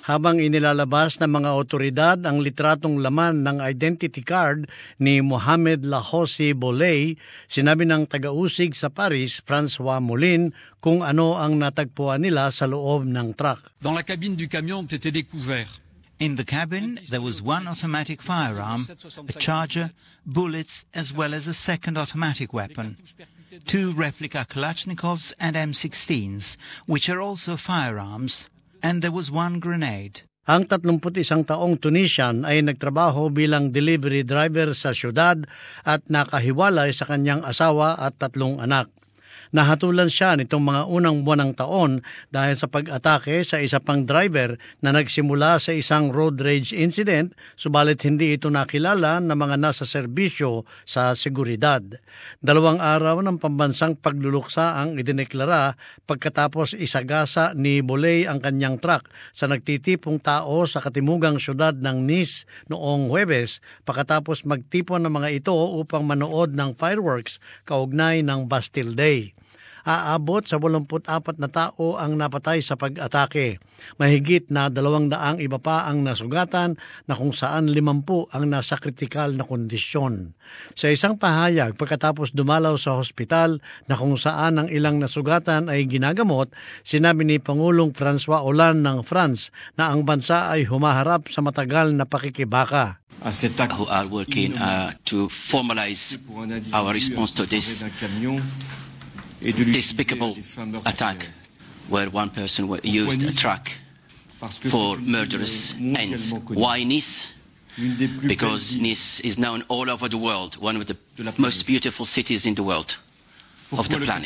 Habang inilalabas ng mga otoridad ang litratong laman ng identity card ni Mohamed Lahosi Boley, sinabi ng taga-usig sa Paris, Francois Moulin, kung ano ang natagpuan nila sa loob ng truck. Dans la cabine du camion ont été découverts. In the cabin, there was one automatic firearm, a charger, bullets, as well as a second automatic weapon. 2 replica Kalashnikovs and M16s, which are also firearms. And there was 1 grenade. Ang 31 taong Tunisian ay nagtrabaho bilang delivery driver sa syudad at nakahiwalay sa kanyang asawa at 3 anak. Nahatulan siya nitong mga unang buwan ng taon dahil sa pag-atake sa isa pang driver na nagsimula sa isang road rage incident, subalit hindi ito nakilala ng mga nasa serbisyo sa seguridad. 2 araw ng pambansang pagluluksa ang idineklara pagkatapos isagasa ni Boley ang kanyang truck sa nagtitipong tao sa katimugang syudad ng Nice noong Huwebes pagkatapos magtipon ng mga ito upang manood ng fireworks kaugnay ng Bastille Day. Aabot sa 84 na tao ang napatay sa pag-atake. Mahigit na 200 iba pa ang nasugatan na kung saan 50 ang nasa kritikal na kondisyon. Sa isang pahayag pagkatapos dumalaw sa hospital na kung saan ang ilang nasugatan ay ginagamot, sinabi ni Pangulong François Hollande ng France na ang bansa ay humaharap sa matagal na pakikibaka. Who are working to formalize our response to this despicable attack where one person used a truck for murderous ends. Why Nice? Because Nice is known all over the world, one of the most beautiful cities in the world, of the planet.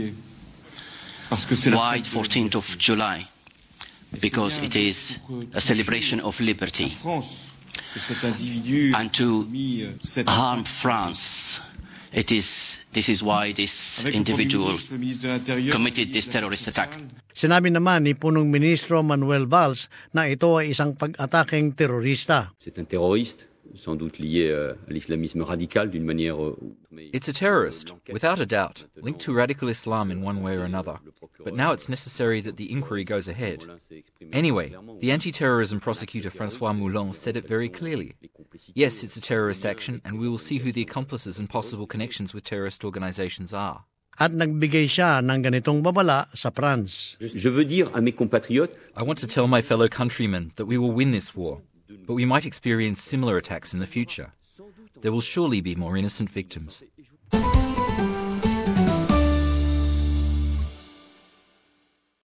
Why 14th of July? Because it is a celebration of liberty. And to harm France, this is why this individual committed this terrorist attack. Sinabi naman ni Punong Ministro Manuel Valls na ito ay isang pag-ataking terorista. C'est un terroriste, sans doute lié à l'islamisme radical d'une manière. It's a terrorist, without a doubt, linked to radical Islam in one way or another. But now it's necessary that the inquiry goes ahead. Anyway, the anti-terrorism prosecutor Francois Moulin said it very clearly. Yes, it's a terrorist action, and we will see who the accomplices and possible connections with terrorist organizations are. At nagbigay siya ng ganitong babala sa France. Je veux dire à mes compatriotes, I want to tell my fellow countrymen that we will win this war, but we might experience similar attacks in the future. There will surely be more innocent victims.